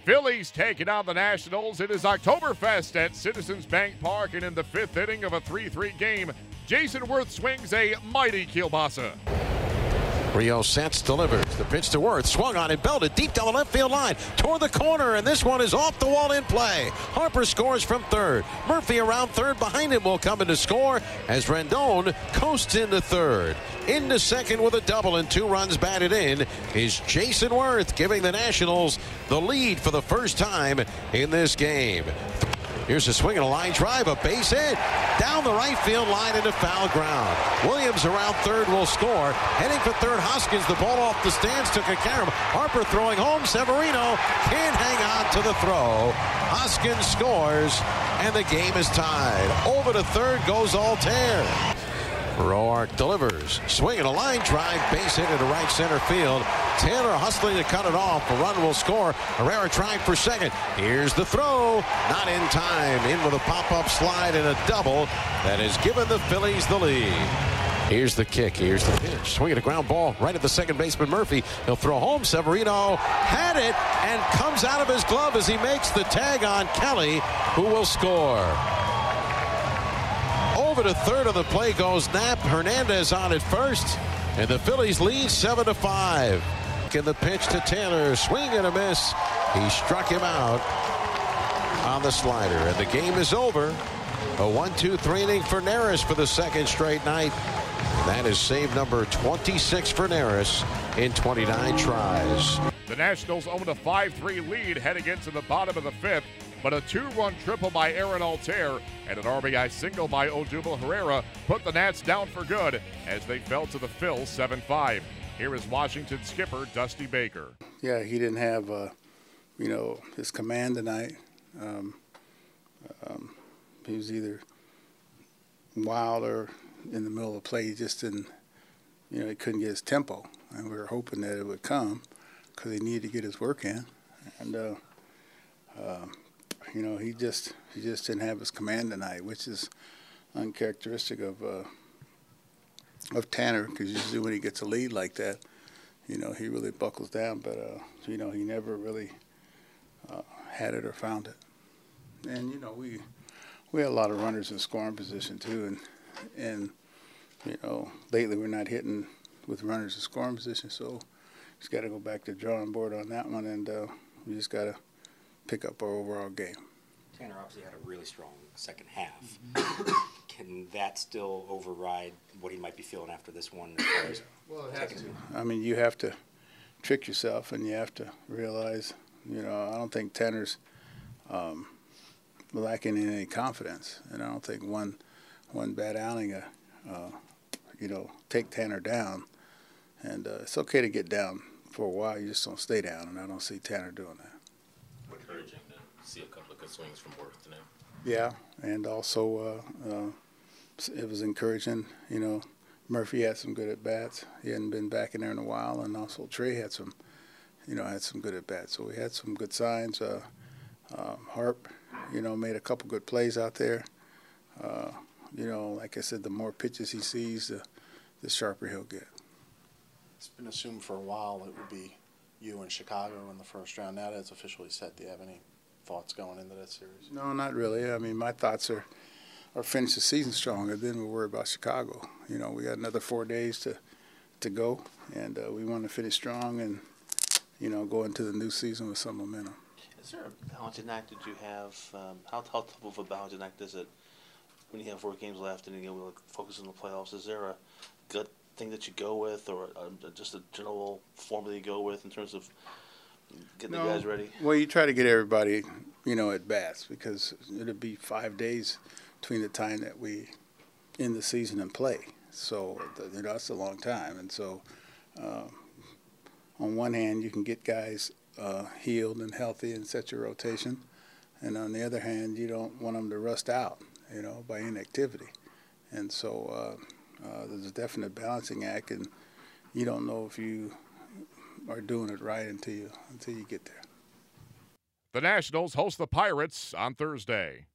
Phillies taking on the Nationals. It is Oktoberfest at Citizens Bank Park, and in the fifth inning of a 3-3 game, Jason Worth swings a mighty kielbasa. Rio sets, delivers. The pitch to Worth. Swung on and belted deep down the left field line. Toward the corner, and this one is off the wall in play. Harper scores from third. Murphy around third. Behind him will come in to score as Rendon coasts into third. Into second with a double and 2 runs batted in is Jason Worth, giving the Nationals the lead for the first time in this game. Here's a swing and a line drive, a base hit down the right field line into foul ground. Williams around third will score. Heading for third, Hoskins. The ball off the stands to Karam. Harper throwing home. Severino can't hang on to the throw. Hoskins scores, and the game is tied. Over to third goes Altair. Roark delivers. Swing and a line drive, base hit into right center field. Taylor hustling to cut it off. A run will score. Herrera trying for second. Here's the throw. Not in time. In with a pop-up slide and a double that has given the Phillies the lead. Here's the kick. Here's the pitch. Swinging a ground ball right at the second baseman Murphy. He'll throw home. Severino had it and comes out of his glove as he makes the tag on Kelly, who will score. Over to third of the play goes Knapp. Hernandez on at first, and the Phillies lead 7-5. In the pitch to Taylor, swing and a miss. He struck him out on the slider, and the game is over. A 1-2-3 inning for Neris for the second straight night. And that is save number 26 for Neris in 29 tries. The Nationals own a 5-3 lead heading into the bottom of the fifth, but a 2-run triple by Aaron Altair and an RBI single by Odubel Herrera put the Nats down for good as they fell to the Phils 7-5. Here is Washington skipper Dusty Baker. Yeah, he didn't have, his command tonight. He was either wild or in the middle of the play. He just didn't, he couldn't get his tempo. And we were hoping that it would come because he needed to get his work in. And, he just didn't have his command tonight, which is uncharacteristic of Tanner, because usually when he gets a lead like that, he really buckles down. But he never really had it or found it. And we had a lot of runners in scoring position too, and lately we're not hitting with runners in scoring position, so just got to go back to the drawing board on that one, and we just got to pick up our overall game. Tanner obviously had a really strong second half. Can that still override what he might be feeling after this one? Well, it has to. I mean, you have to trick yourself, and you have to realize, I don't think Tanner's lacking in any confidence, and I don't think one bad outing, take Tanner down. And it's okay to get down for a while. You just don't stay down, and I don't see Tanner doing that. Encouraging to see a couple of good swings from Worth tonight. Yeah, and also it was encouraging. Murphy had some good at bats. He hadn't been back in there in a while, and also Trey had some good at bats. So we had some good signs. Harp, made a couple good plays out there. Like I said, the more pitches he sees, the sharper he'll get. It's been assumed for a while it would be you in Chicago in the first round. Now that it's officially set, do you have any thoughts going into that series? No, not really. I mean, my thoughts are finish the season strong, and then we'll worry about Chicago. We got another 4 days to go, and we want to finish strong and, go into the new season with some momentum. Is there a balancing act that you have? How tough of a balancing act is it when you have 4 games left and you focus on the playoffs? Is there a gut thing that you go with, or just a general formula you go with in terms of getting the guys ready? Well, you try to get everybody, at bats, because it'll be 5 days between the time that we end the season and play. So that's a long time. And so on one hand, you can get guys healed and healthy and set your rotation. And on the other hand, you don't want them to rust out, by inactivity. And so there's a definite balancing act, and you don't know if you are doing it right until you get there. The Nationals host the Pirates on Thursday.